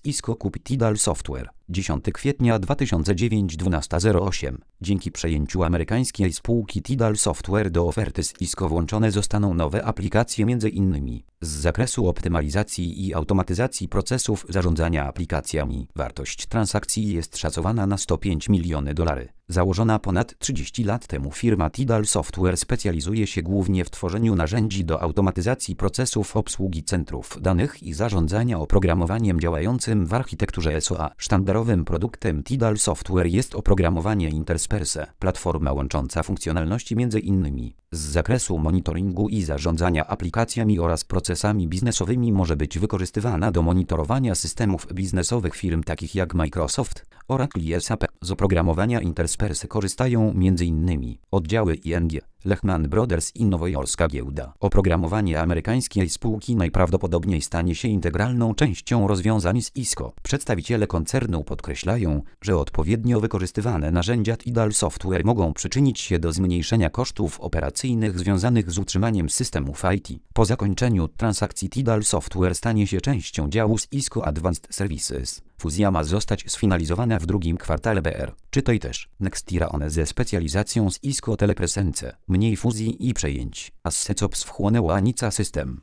Cisco kupi Tidal Software. 10 kwietnia 2009 12:08. Dzięki przejęciu amerykańskiej spółki Tidal Software do oferty Cisco włączone zostaną nowe aplikacje m.in. z zakresu optymalizacji i automatyzacji procesów zarządzania aplikacjami. Wartość transakcji jest szacowana na $105 miliony. Założona ponad 30 lat temu firma Tidal Software specjalizuje się głównie w tworzeniu narzędzi do automatyzacji procesów obsługi centrów danych i zarządzania oprogramowaniem działającym w architekturze SOA. Sztandarowym produktem Tidal Software jest oprogramowanie Intersperse, platforma łącząca funkcjonalności m.in. z zakresu monitoringu i zarządzania aplikacjami oraz procesami biznesowymi. Może być wykorzystywana do monitorowania systemów biznesowych firm takich jak Microsoft, Oracle i SAP. Z oprogramowania Intersperse korzystają m.in. oddziały ING, Lehman Brothers i nowojorska giełda. Oprogramowanie amerykańskiej spółki najprawdopodobniej stanie się integralną częścią rozwiązań z Cisco. Przedstawiciele koncernu podkreślają, że odpowiednio wykorzystywane narzędzia Tidal Software mogą przyczynić się do zmniejszenia kosztów operacyjnych związanych z utrzymaniem systemów IT. Po zakończeniu transakcji Tidal Software stanie się częścią działu Cisco Advanced Services. Fuzja ma zostać sfinalizowana w drugim kwartale BR. Czytaj też Nextira one ze specjalizacją z Cisco Telepresence. Mniej fuzji i przejęć. Assecops wchłonęła Anica System.